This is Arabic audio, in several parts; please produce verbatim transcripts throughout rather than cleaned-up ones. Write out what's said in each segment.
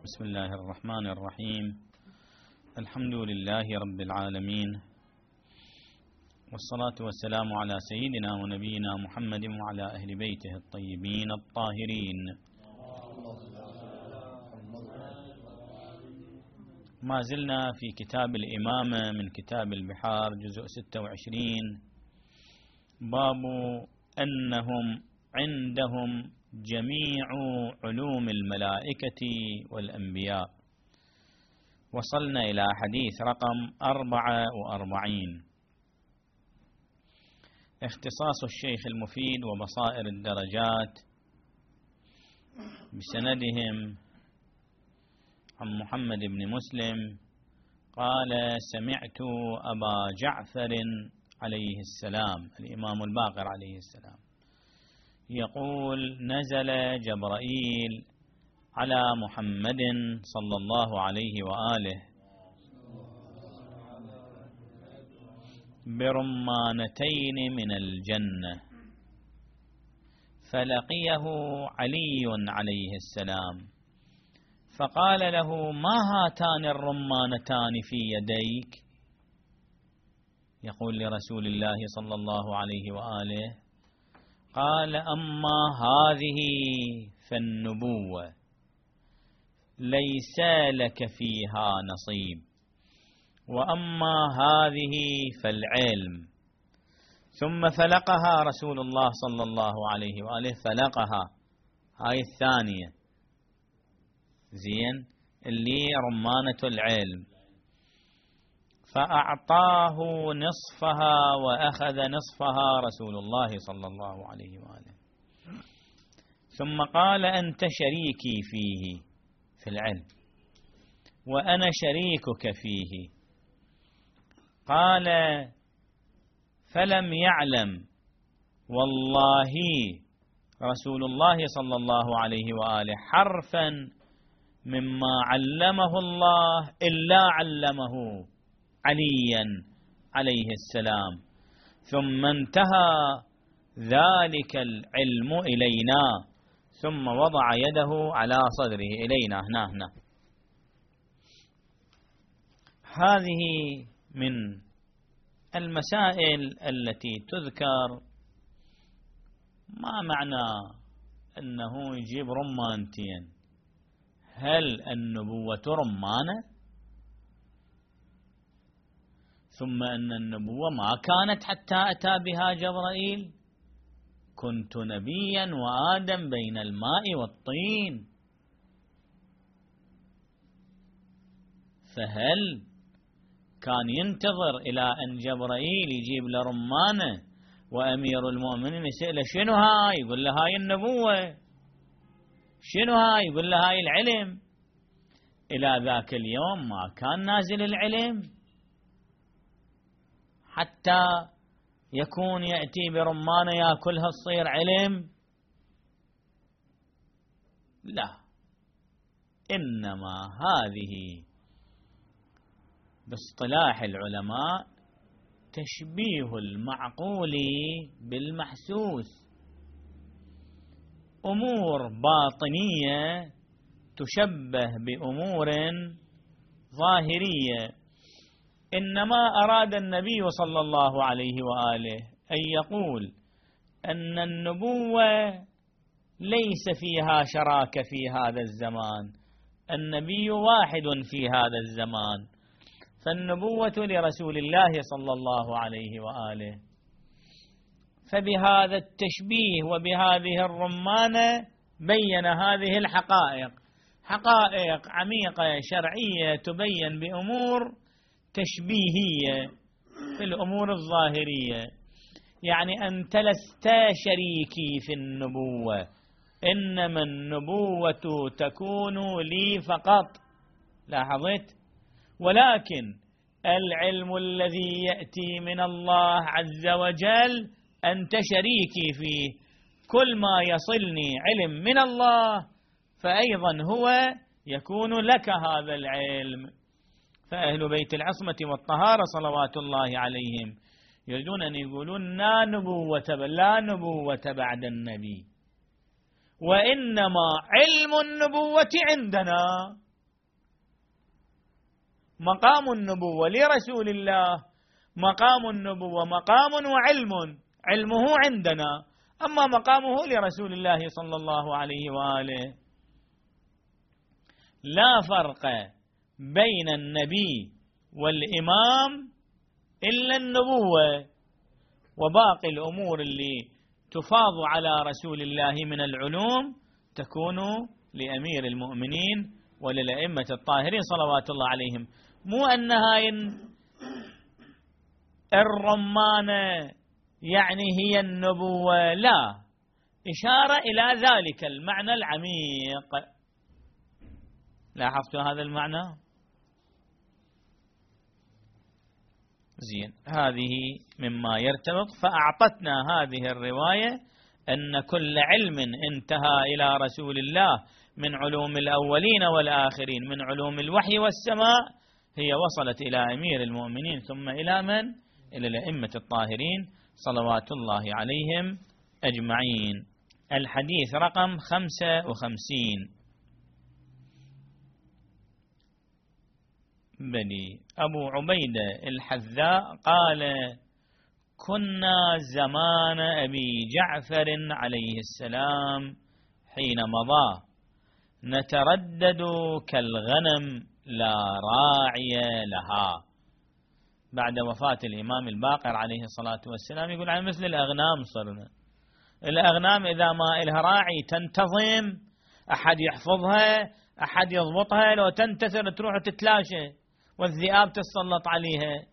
بسم الله الرحمن الرحيم. الحمد لله رب العالمين، والصلاة والسلام على سيدنا ونبينا محمد وعلى أهل بيته الطيبين الطاهرين. ما زلنا في كتاب الإمامة من كتاب البحار جزء ستة وعشرين، باب أنهم عندهم جميع علوم الملائكة والأنبياء. وصلنا إلى حديث رقم أربعة وأربعين، اختصاص الشيخ المفيد وبصائر الدرجات بسندهم عن محمد بن مسلم قال: سمعت أبا جعفر عليه السلام، الإمام الباقر عليه السلام، يقول: نزل جبرائيل على محمد صلى الله عليه وآله برمانتين من الجنة، فلقيه علي عليه السلام فقال له: ما هاتان الرمانتان في يديك؟ يقول لرسول الله صلى الله عليه وآله: قال: أما هذه فالنبوة ليس لك فيها نصيب، وأما هذه فالعلم. ثم فلقها رسول الله صلى الله عليه وآله، فلقها هاي الثانية، زين، اللي رمانة العلم، فأعطاه نصفها وأخذ نصفها رسول الله صلى الله عليه وآله، ثم قال: أنت شريكي فيه في العلم وأنا شريكك فيه. قال: فلم يعلم والله رسول الله صلى الله عليه وآله حرفا مما علمه الله إلا علمه عليا عليه السلام، ثم انتهى ذلك العلم إلينا، ثم وضع يده على صدره إلينا هنا هنا. هذه من المسائل التي تذكر. ما معنى أنه يجيب رمانتين؟ هل النبوة رمانة؟ ثم أن النبوة ما كانت حتى أتى بها جبرائيل. كنت نبيا وآدم بين الماء والطين، فهل كان ينتظر إلى أن جبرائيل يجيب له رمانة وأمير المؤمنين يسأله شنو هاي؟ يقول له هاي النبوة. شنو هاي؟ يقول له هاي العلم. إلى ذاك اليوم ما كان نازل العلم حتى يكون يأتي برمانة يأكلها تصير علم. لا، إنما هذه باصطلاح العلماء تشبيه المعقول بالمحسوس، أمور باطنية تشبه بأمور ظاهرية. إنما أراد النبي صلى الله عليه وآله أن يقول أن النبوة ليس فيها شراكة في هذا الزمان، النبي واحد في هذا الزمان، فالنبوة لرسول الله صلى الله عليه وآله. فبهذا التشبيه وبهذه الرمانة بين هذه الحقائق، حقائق عميقة شرعية تبين بأمور تشبيهية في الأمور الظاهرية. يعني أنت لست شريكي في النبوة، إنما النبوة تكون لي فقط، لاحظت؟ ولكن العلم الذي يأتي من الله عز وجل أنت شريكي فيه. كل ما يصلني علم من الله فأيضا هو يكون لك هذا العلم. فأهل بيت العصمة والطهارة صلوات الله عليهم يريدون أن يقولون لا نبوة لا نبوة بعد النبي، وإنما علم النبوة عندنا مقام النبوة لرسول الله مقام النبوة مقام وعلم، علمه عندنا، أما مقامه لرسول الله صلى الله عليه وآله. لا فرق بين النبي والإمام إلا النبوة، وباقي الأمور اللي تفاض على رسول الله من العلوم تكون لأمير المؤمنين وللأئمة الطاهرين صلوات الله عليهم. مو أن هاي الرمانة يعني هي النبوة، لا، إشارة إلى ذلك المعنى العميق. لاحظتوا هذا المعنى؟ زين، هذه مما يرتبط. فأعطتنا هذه الرواية أن كل علم انتهى إلى رسول الله من علوم الأولين والآخرين، من علوم الوحي والسماء، هي وصلت إلى أمير المؤمنين ثم إلى من؟ إلى الأئمة الطاهرين صلوات الله عليهم أجمعين. الحديث رقم خمسة وخمسين. بني أبو عبيدة الحذاء قال: كنا زمان أبي جعفر عليه السلام حين مضى نتردد كالغنم لا راعي لها. بعد وفاة الإمام الباقر عليه الصلاة والسلام يقول عن مثل الأغنام صرنا. الأغنام إذا ما إلها راعي تنتظم، أحد يحفظها، أحد يضبطها، لو تنتثر تروح تتلاشى والذئاب تتسلط عليها.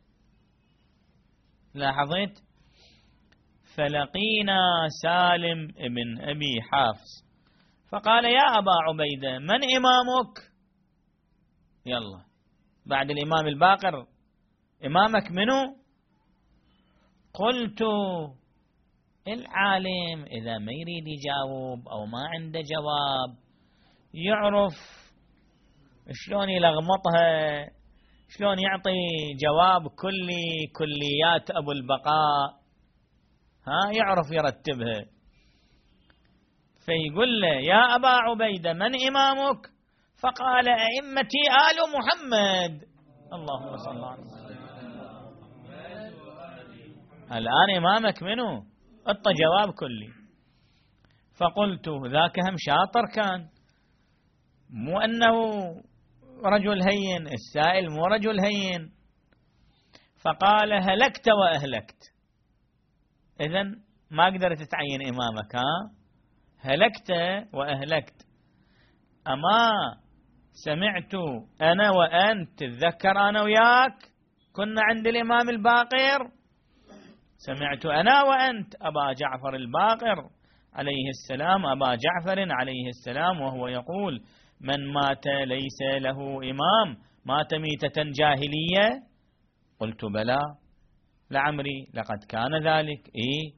لاحظت؟ فلقينا سالم بن أبي حافص فقال: يا أبا عبيدة، من إمامك؟ يلا بعد الإمام الباقر إمامك منو؟ قلت: العالم إذا ما يريد يجاوب أو ما عنده جواب يعرف شلون يلغمطها، شلون يعطي جواب كلي كليات أبو البقاء، ها، يعرف يرتبها. فيقول له: يا أبا عبيدة، من إمامك؟ فقال: أئمتي آل محمد. اللهم صل على محمد. الآن إمامك منو؟ أعطى جواب كلي. فقلت: ذاك هم شاطر كان، مو أنه رجل هين، السائل مو رجل هين. فقال: هلكت وأهلكت. إذن ما قدرت تعين إمامك، ها؟ هلكت وأهلكت. أما سمعت أنا وأنت، تذكر أنا وياك كنا عند الإمام الباقر، سمعت أنا وأنت أبا جعفر الباقر عليه السلام، أبا جعفر عليه السلام وهو يقول: من مات ليس له إمام مات ميتة جاهلية. قلت: بلى لعمري لقد كان ذلك. إيه؟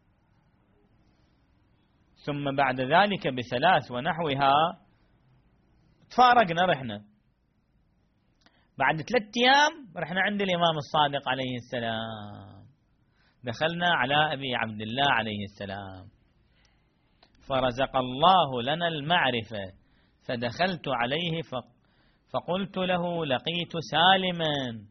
ثم بعد ذلك بثلاث ونحوها تفارقنا، رحنا بعد ثلاثة أيام رحنا عند الإمام الصادق عليه السلام، دخلنا على أبي عبد الله عليه السلام، فرزق الله لنا المعرفة، فدخلت عليه فقلت له: لقيت سالما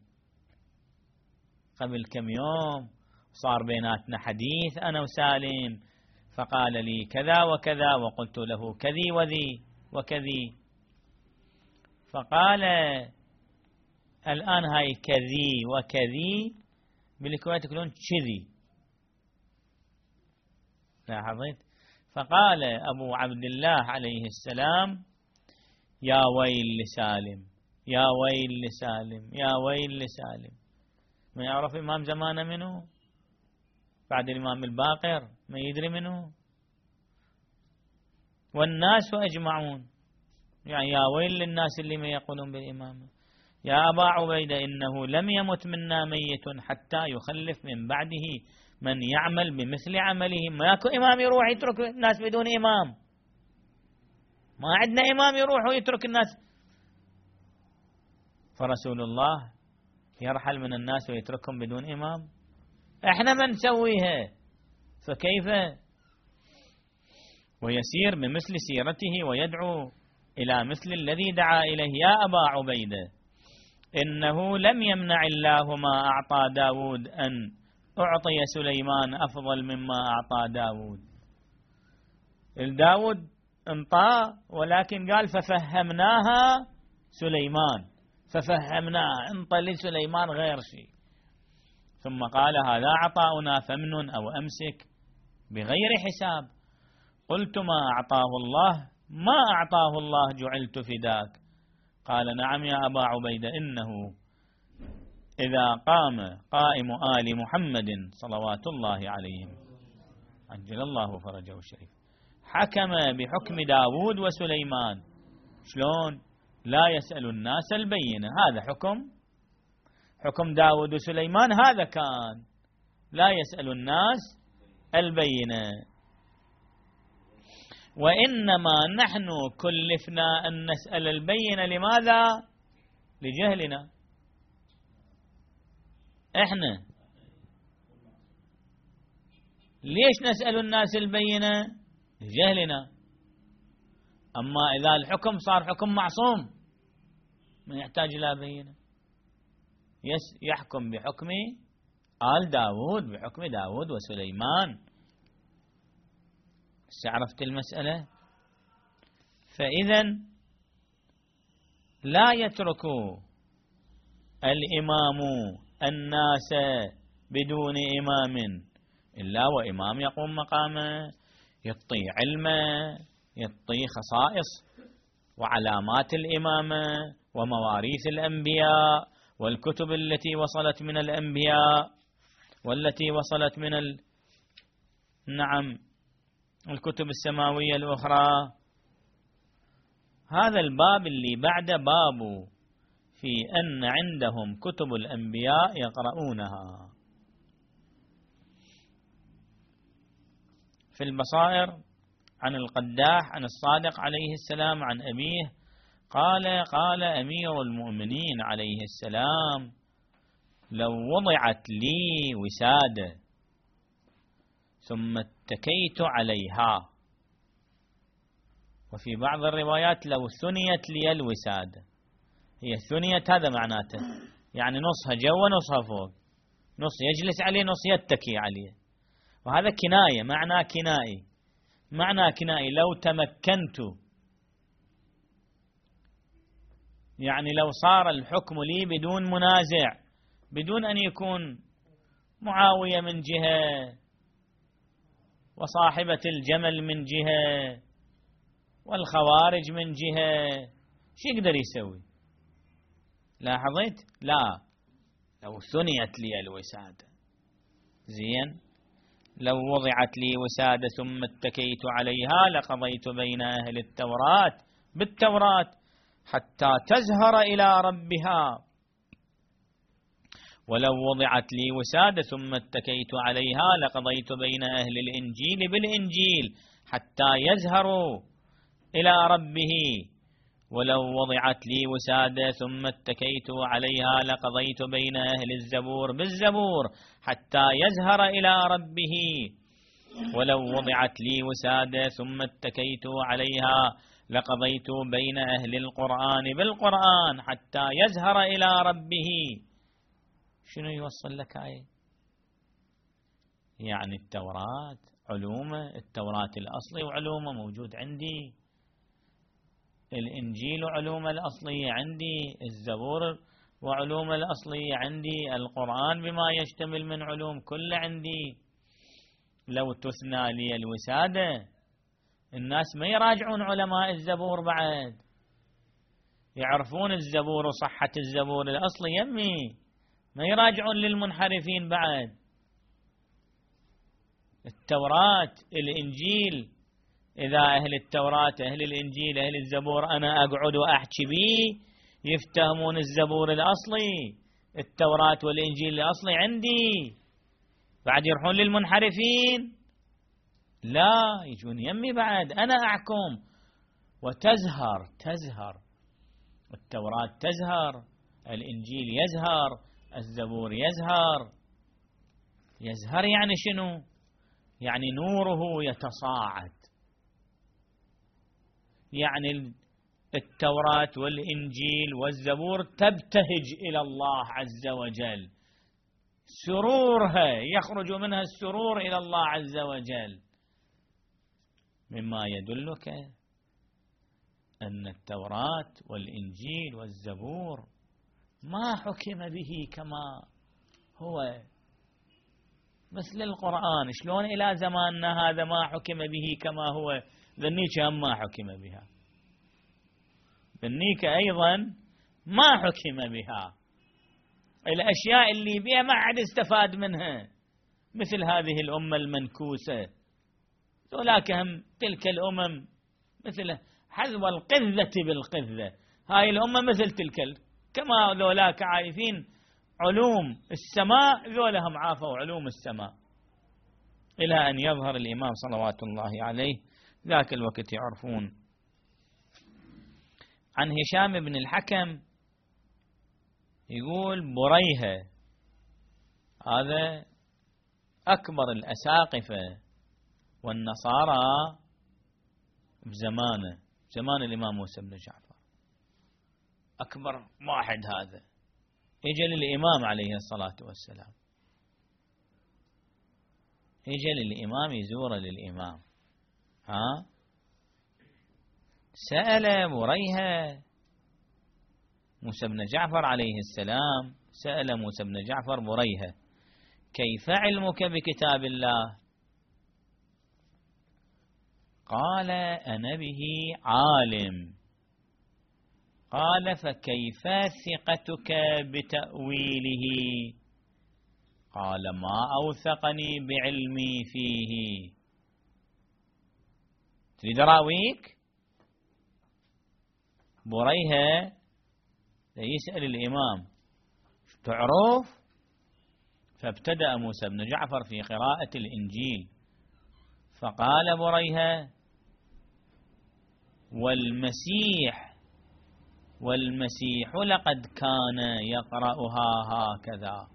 قبل كم يوم، صار بيناتنا حديث أنا وسالم، فقال لي كذا وكذا، وقلت له كذي وذي وكذي. فقال: الآن هاي كذي وكذي بالكويت يقولون كذي. لاحظت؟ فقال أبو عبد الله عليه السلام: يا ويل لسالم، يا ويل لسالم، يا ويل لسالم. ما يعرف إمام زمانه منه بعد الإمام الباقر؟ ما يدري منه؟ والناس أجمعون، يعني يا ويل للناس اللي ما يقولون بالإمامة. يا أبا عبيدة، إنه لم يمت منا ميت حتى يخلف من بعده من يعمل بمثل عمله. ما يكو إمام يروح يترك الناس بدون إمام، ما عندنا إمام يروح ويترك الناس. فرسول الله يرحل من الناس ويتركهم بدون إمام؟ احنا من نسويها، فكيف؟ ويسير بمثل سيرته ويدعو إلى مثل الذي دعا إليه. يا أبا عبيدة، إنه لم يمنع الله ما أعطى داود أن أعطي سليمان أفضل مما أعطى داود. داود انطى، ولكن قال ففهمناها سليمان، ففهمناها انطى لسليمان غير شيء، ثم قال هذا عطاؤنا فمن أو أمسك بغير حساب. قلت ما أعطاه الله ما أعطاه الله جعلت فداك. قال نعم يا أبا عبيدة، إنه إذا قام قائم آل محمد صلوات الله عليهم عجل الله فرجه الشريف حكم بحكم داود وسليمان. شلون؟ لا يسأل الناس البينة، هذا حكم حكم داود وسليمان، هذا كان لا يسأل الناس البينة. وإنما نحن كلفنا أن نسأل البينة. لماذا؟ لجهلنا. إحنا ليش نسأل الناس البينة؟ لجهلنا. أما إذا الحكم صار حكم معصوم ما يحتاج إلى بينة، يحكم بحكم آل داود، بحكم داود وسليمان. عرفت المسألة؟ فإذا لا يترك الإمام الناس بدون إمام إلا وإمام يقوم مقامه، يعطي علمه، يعطي خصائص وعلامات الإمامة ومواريث الأنبياء والكتب التي وصلت من الأنبياء والتي وصلت من ال... نعم الكتب السماوية الأخرى. هذا الباب اللي بعده باب في أن عندهم كتب الأنبياء يقرؤونها. في البصائر عن القداح عن الصادق عليه السلام عن أبيه قال قال أمير المؤمنين عليه السلام لو وضعت لي وسادة ثم اتكيت عليها، وفي بعض الروايات لو ثنيت لي الوسادة، هي ثنيت هذا معناته يعني نصها جوا نصها فوق، نص يجلس عليه نص يتكي عليه، وهذا كناية، معنى كنائي، معنى كنائي لو تمكنت، يعني لو صار الحكم لي بدون منازع، بدون أن يكون معاوية من جهة وصاحبة الجمل من جهة والخوارج من جهة، شو يقدر يسوي؟ لاحظت؟ لا، لو ثنيت لي الوسادة زين، لو وضعت لي وسادة ثم اتكيت عليها لقضيت بين أهل التوراة بالتوراة حتى تزهر إلى ربها، ولو وضعت لي وسادة ثم اتكيت عليها لقضيت بين أهل الإنجيل بالإنجيل حتى يزهروا إلى ربه، ولو وضعت لي وسادة ثم اتكيت عليها لقضيت بين أهل الزبور بالزبور حتى يزهر إلى ربه، ولو وضعت لي وسادة ثم اتكيت عليها لقضيت بين أهل القرآن بالقرآن حتى يزهر إلى ربه. شنو يوصل لك آية؟ يعني التوراة علومه، التوراة الأصلي وعلومه موجود عندي، الإنجيل وعلومه الأصلية عندي، الزبور وعلومه الأصلية عندي، القرآن بما يشتمل من علوم كله عندي. لو تثنى لي الوسادة الناس ما يراجعون علماء الزبور بعد، يعرفون الزبور وصحة الزبور الأصلي يمي، ما يراجعون للمنحرفين بعد. التوراة الإنجيل، إذا أهل التوراة أهل الإنجيل أهل الزبور أنا أقعد وأحكي بيه يفتهمون الزبور الأصلي، التوراة والإنجيل الأصلي عندي، بعد يروحون للمنحرفين؟ لا، يجون يمي بعد أنا أحكم. وتزهر تزهر التوراة تزهر، الإنجيل يزهر، الزبور يزهر. يزهر يعني شنو؟ يعني نوره يتصاعد، يعني التوراة والإنجيل والزبور تبتهج إلى الله عز وجل، سرورها يخرج منها السرور إلى الله عز وجل، مما يدلك أن التوراة والإنجيل والزبور ما حكم به كما هو مثل القرآن. شلون إلى زماننا هذا ما حكم به كما هو؟ ذنيك هم ما حكم بها، ذنيك أيضا ما حكم بها. الأشياء اللي بها ما عاد استفاد منها، مثل هذه الأمة المنكوسة، ذولاك هم تلك الأمم مثل حذو القذة بالقذة، هاي الأمة مثل تلك، كما ذولاك عايفين علوم السماء، ذولهم عافوا علوم السماء، إلى أن يظهر الإمام صلوات الله عليه. ذاك الوقت يعرفون. عن هشام بن الحكم يقول بريهة هذا أكبر الأساقفة والنصارى بزمانه، زمان الإمام موسى بن جعفر، أكبر واحد هذا، إجا للإمام عليه الصلاة والسلام، إجا للإمام يزور للإمام، ها سأل بريهة موسى بن جعفر عليه السلام، سأل موسى بن جعفر بريهة كيف علمك بكتاب الله؟ قال أنا به عالم. قال فكيف ثقتك بتأويله؟ قال ما أوثقني بعلمي فيه. تريد راويك؟ بريهة يسأل الإمام تعرف؟ فابتدأ موسى بن جعفر في قراءة الإنجيل، فقال بريهة والمسيح والمسيح لقد كان يقرأها هكذا.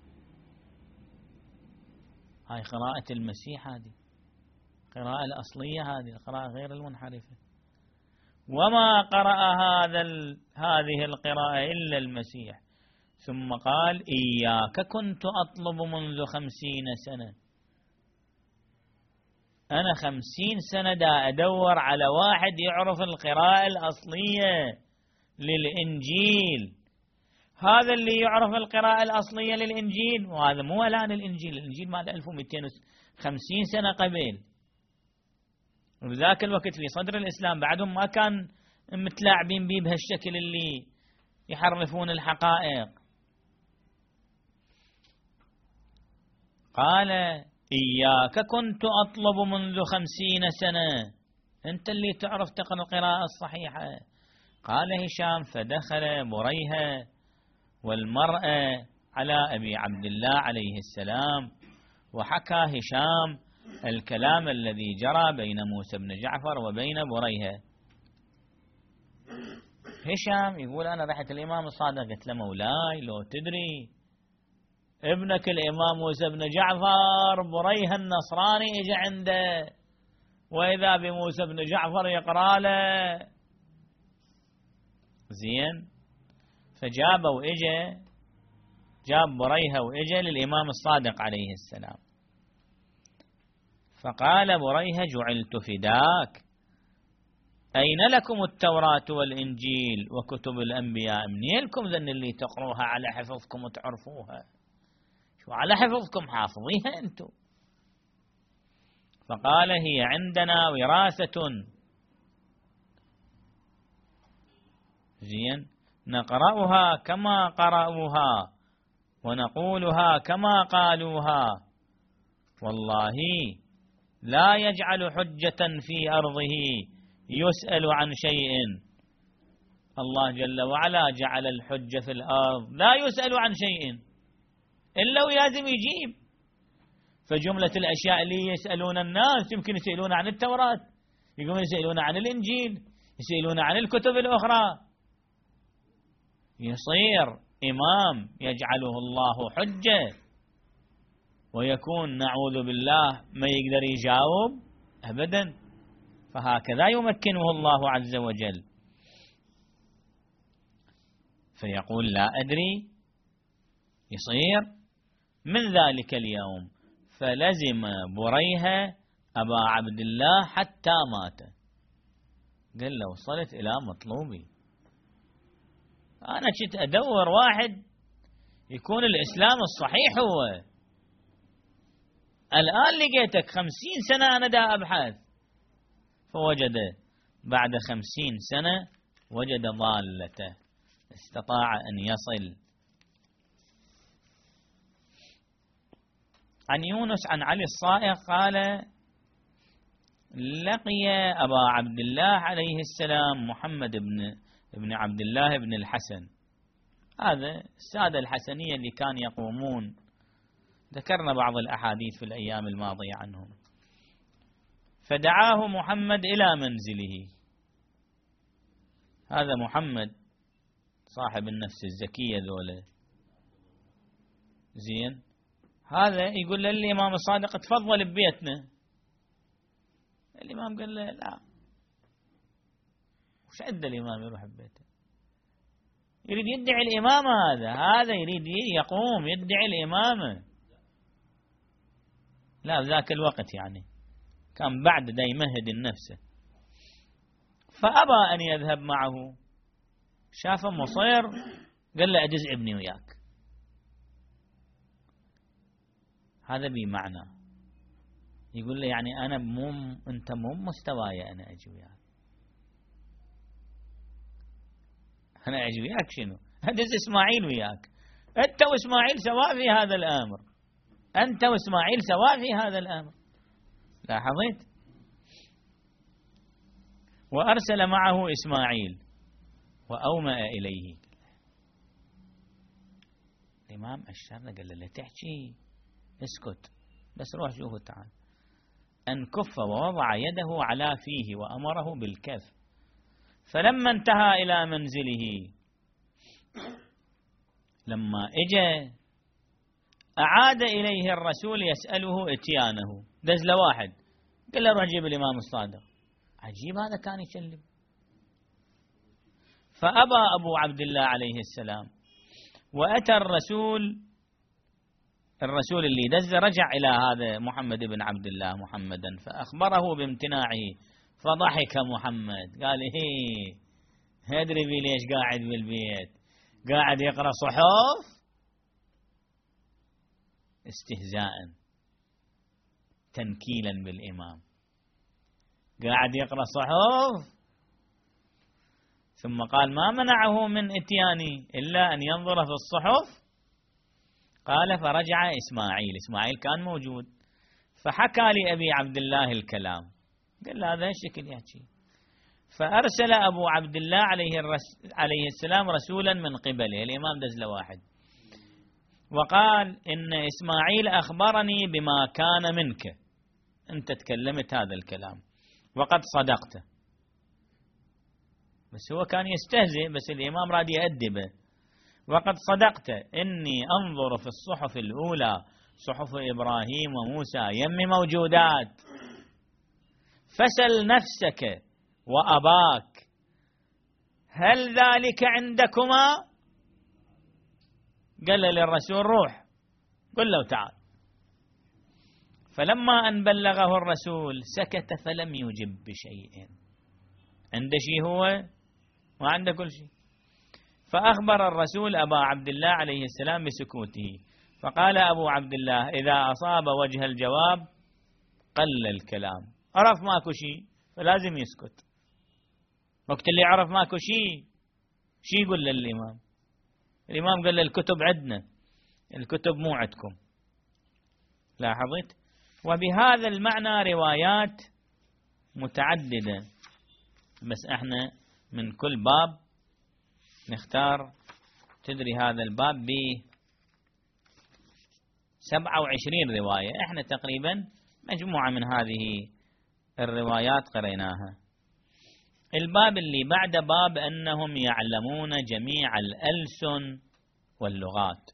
هاي قراءة المسيح، هذه قراءة الأصلية، هذه القراءة غير المنحرفة، وما قرأ هذا هذه القراءة إلا المسيح. ثم قال إياك كنت أطلب منذ خمسين سنة، أنا خمسين سنة دا أدور على واحد يعرف القراءة الأصلية للإنجيل، هذا اللي يعرف القراءة الأصلية للإنجيل، وهذا مو الآن الإنجيل، الإنجيل مال ألف ومئتين وخمسين سنة قبل، وبذاك الوقت في صدر الإسلام بعدهم ما كان متلاعبين بيه بهالشكل اللي يحرفون الحقائق. قال إياك كنت أطلب منذ خمسين سنة، أنت اللي تعرف تقرأ القراءة الصحيحة. قال هشام فدخل بريهة والمرأة على أبي عبد الله عليه السلام، وحكى هشام الكلام الذي جرى بين موسى بن جعفر وبين بريهة. هشام يقول أنا رحت الإمام الصادق قلت له مولاي لو تدري ابنك الإمام موسى بن جعفر بريهة النصراني إجا عنده، وإذا بموسى بن جعفر يقرأ له. زين، فجاب وإجا جاب بريهة وإجا للإمام الصادق عليه السلام، فقال بريهة جعلت فداك، أين لكم التوراة والإنجيل وكتب الأنبياء؟ منين لكم ذن اللي تقروها على حفظكم وتعرفوها؟ شو على حفظكم حافظيها أنتم؟ فقال هي عندنا وراثة، زين، نقرأها كما قرأوها ونقولها كما قالوها، والله لا يجعل حجة في أرضه يسأل عن شيء. الله جل وعلا جعل الحجة في الأرض لا يسأل عن شيء إلا ولازم يجيب. فجملة الأشياء اللي يسألون الناس يمكن يسألون عن التوراة، يقولون يسألون عن الإنجيل، يسألون عن الكتب الأخرى. يصير إمام يجعله الله حجة ويكون نعوذ بالله ما يقدر يجاوب أبدا، فهكذا يمكنه الله عز وجل. فيقول لا أدري. يصير من ذلك اليوم فلزم بريهة أبا عبد الله حتى مات. قال له وصلت إلى مطلوبي، أنا كنت أدور واحد يكون الإسلام الصحيح هو، الآن لقيتك خمسين سنة أنا دا أبحث. فوجد بعد خمسين سنة وجد ضالته، استطاع أن يصل. عن يونس عن علي الصائغ قال لقي أبا عبد الله عليه السلام محمد بن ابن عبد الله بن الحسن، هذا السادة الحسنية اللي كان يقومون، ذكرنا بعض الأحاديث في الأيام الماضية عنهم. فدعاه محمد إلى منزله. هذا محمد صاحب النفس الزكية ذولا زين، هذا يقول للإمام الصادق تفضل ببيتنا. الإمام قال له لا، وش عد الإمام يروح ببيته؟ يريد يدعي الإمامة، هذا هذا يريد يقوم يدعي الإمامة. لا ذاك الوقت يعني كان بعد دا يمهد النفس. فأبى أن يذهب معه، شافه مصير قال له أجز ابني وياك. هذا بمعنى يقول له يعني أنا مو أنت مو مستواي أنا أجي وياك، أنا أجي وياك شنو؟ أدز إسماعيل وياك، أنت وإسماعيل سواء في هذا الأمر، أنت وإسماعيل سواء في هذا الأمر. لاحظت؟ وأرسل معه إسماعيل وأومأ إليه. الإمام أشار قال له لا تحكي، اسكت بس روح شوفه تعال. أن كف ووضع يده على فيه وأمره بالكف. فلما انتهى إلى منزله لما اجى أعاد إليه الرسول يسأله اتيانه، دز له واحد قال له روح جيب الإمام الصادق. عجيب هذا كان يكلم. فأبى أبو عبد الله عليه السلام، وأتى الرسول الرسول اللي دز رجع إلى هذا محمد بن عبد الله محمدا فأخبره بامتناعه، فضحك محمد قال هي هدري بي ليش قاعد بالبيت قاعد يقرأ صحف، استهزاء تنكيلا بالإمام، قاعد يقرأ صحف. ثم قال ما منعه من اتياني إلا أن ينظر في الصحف. قال فرجع إسماعيل، إسماعيل كان موجود، فحكى لأبي عبد الله الكلام، قال له هذا شكل يحكي. فأرسل أبو عبد الله عليه, الرس عليه السلام رسولا من قبله، الإمام دز له واحد، وقال إن إسماعيل أخبرني بما كان منك، أنت تكلمت هذا الكلام وقد صدقت. بس هو كان يستهزئ، بس الإمام راد يأدبه. وقد صدقت إني أنظر في الصحف الأولى صحف إبراهيم وموسى يمي موجودات، فسل نفسك وأباك هل ذلك عندكما؟ قال للرسول روح قل له تعال. فلما أن بلغه الرسول سكت فلم يجب بشيء، عنده شيء هو ما عنده كل شيء. فأخبر الرسول أبا عبد الله عليه السلام بسكوته. فقال أبو عبد الله إذا أصاب وجه الجواب قل الكلام، عرف ماكو شيء فلازم يسكت. وقت اللي عرف ماكو شيء شي يقول للإمام؟ الإمام قال له الكتب عندنا، الكتب مو عندكم. لاحظت؟ وبهذا المعنى روايات متعددة، بس احنا من كل باب نختار. تدري هذا الباب ب سبعة وعشرين رواية، احنا تقريبا مجموعة من هذه الروايات قريناها. الباب اللي بعد باب أنهم يعلمون جميع الألسن واللغات.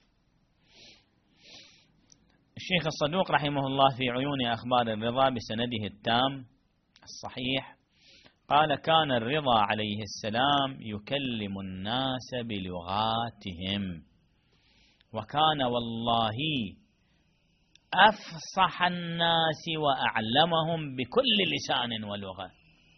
الشيخ الصدوق رحمه الله في عيون أخبار الرضا بسنده التام الصحيح قال كان الرضا عليه السلام يكلم الناس بلغاتهم، وكان والله أفصح الناس وأعلمهم بكل لسان ولغة.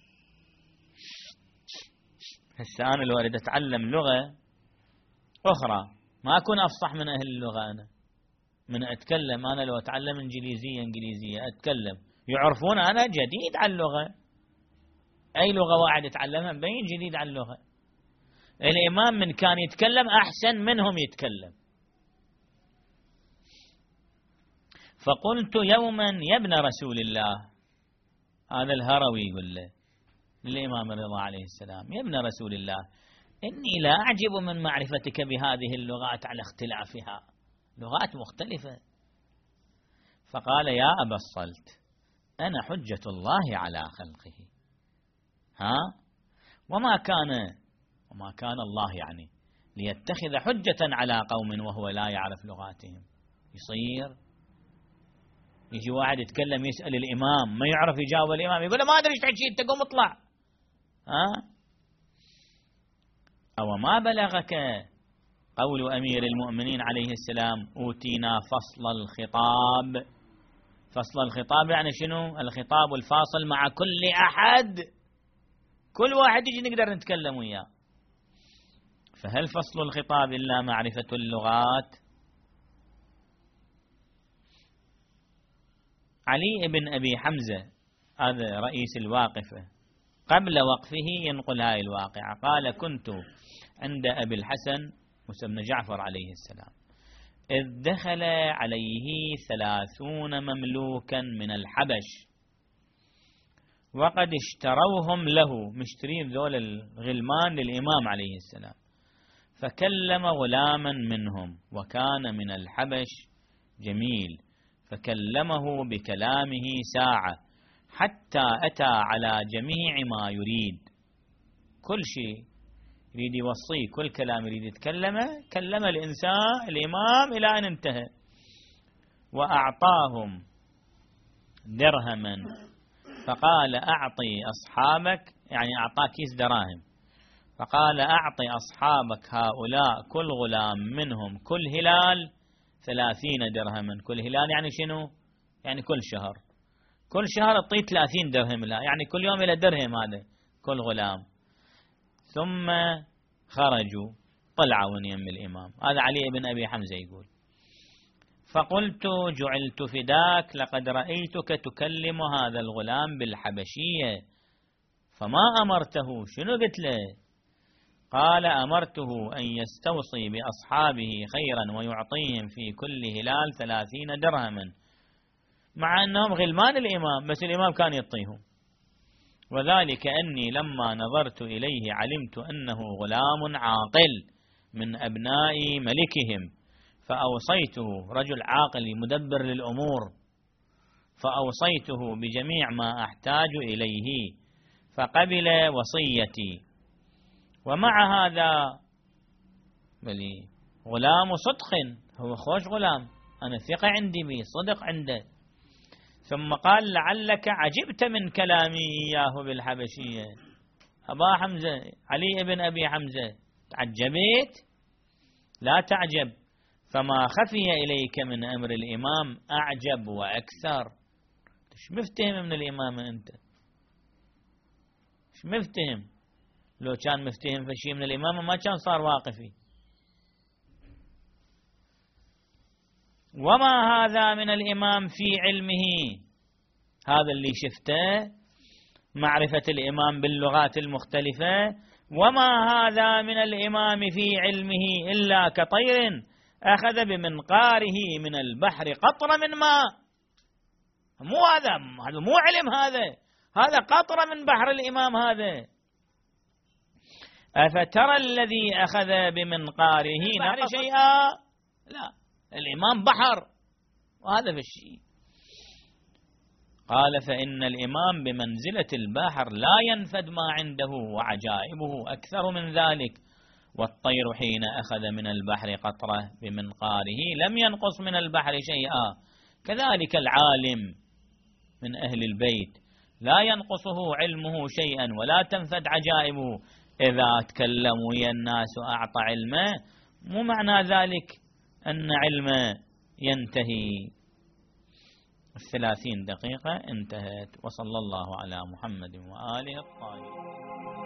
هسه أنا لو أريد أتعلم لغة أخرى ما أكون أفصح من أهل اللغة. أنا من أتكلم، أنا لو أتعلم إنجليزية إنجليزية أتكلم يعرفون أنا جديد على اللغة. أي لغة واحد يتعلمها مبين جديد على اللغة. الإمام من كان يتكلم أحسن منهم يتكلم. فقلت يوما يا ابن رسول الله، هذا الهروي يقول له للإمام الرضا عليه السلام، يا ابن رسول الله إني لا أعجب من معرفتك بهذه اللغات على اختلافها، لغات مختلفة. فقال يا أبا الصلت أنا حجة الله على خلقه، ها وما كان وما كان الله يعني ليتخذ حجة على قوم وهو لا يعرف لغاتهم. يصير يجي واحد يتكلم يسأل الإمام ما يعرف يجاوب الإمام، يقول له ما أدري ايش تحكي أنت، قوم اطلع. ها أو ما بلغك قول أمير المؤمنين عليه السلام أوتينا فصل الخطاب. فصل الخطاب يعني شنو؟ الخطاب الفاصل مع كل أحد، كل واحد يجي نقدر نتكلم وياه. فهل فصل الخطاب إلا معرفة اللغات؟ علي بن أبي حمزة هذا رئيس الواقفة قبل وقفه ينقل هاي الواقعة، قال كنت عند أبي الحسن موسى بن جعفر عليه السلام إذ دخل عليه ثلاثون مملوكا من الحبش وقد اشتروهم له، مشترين ذول الغلمان للإمام عليه السلام. فكلم غلاما منهم وكان من الحبش جميل، فكلمه بكلامه ساعة حتى أتى على جميع ما يريد، كل شيء يريد يوصيه، كل كلام يريد يتكلمه كلم الإنسان الإمام إلى أن انتهى. وأعطاهم درهما فقال أعطي أصحابك، يعني أعطاك كيس دراهم، فقال أعطي أصحابك هؤلاء كل غلام منهم كل هلال ثلاثين درهما. كل هلال يعني شنو؟ يعني كل شهر، كل شهر اعطيه ثلاثين درهم، لا يعني كل يوم إلى درهم هذا كل غلام. ثم خرجوا طلعوا من يم الإمام. هذا علي بن أبي حمزة يقول فقلت جعلت فداك لقد رأيتك تكلم هذا الغلام بالحبشية فما أمرته، شنو قلت له؟ قال أمرته أن يستوصي بأصحابه خيرا ويعطيهم في كل هلال ثلاثين درهما، مع أنهم غلمان الإمام بس الإمام كان يعطيهم. وذلك أني لما نظرت إليه علمت أنه غلام عاقل من أبناء ملكهم، فأوصيته، رجل عاقل مدبر للأمور، فأوصيته بجميع ما أحتاج إليه فقبل وصيتي. ومع هذا بلي غلام صدق، هو خوش غلام، أنا ثقة عندي به، صدق عنده. ثم قال لعلك عجبت من كلامي إياه بالحبشية. أبا حمزة علي بن أبي حمزة تعجبت؟ لا تعجب، فما خفي إليك من أمر الإمام أعجب وأكثر. إيش مفتهم من الإمام أنت؟ إيش مفتهم؟ لو كان مفتهم فشي من الإمام ما كان صار واقفي. وما هذا من الإمام في علمه، هذا اللي شفته معرفة الإمام باللغات المختلفة، وما هذا من الإمام في علمه إلا كطير أخذ بمنقاره من البحر قطرة من ماء. مو هذا هذا مو علم، هذا هذا قطرة من بحر الإمام هذا. أفترى الذي أخذ بمنقاره نقص شيئا؟ لا، الإمام بحر وهذا في الشيء. قال فإن الإمام بمنزلة البحر لا ينفد ما عنده، وعجائبه أكثر من ذلك. والطير حين أخذ من البحر قطرة بمنقاره لم ينقص من البحر شيئا. كذلك العالم من أهل البيت لا ينقصه علمه شيئا ولا تنفد عجائبه. إذا تكلم ويا الناس وأعطى علمه مو معنى ذلك أن علمه ينتهي. الثلاثين دقيقة انتهت. وصلى الله على محمد وآله الطاهرين.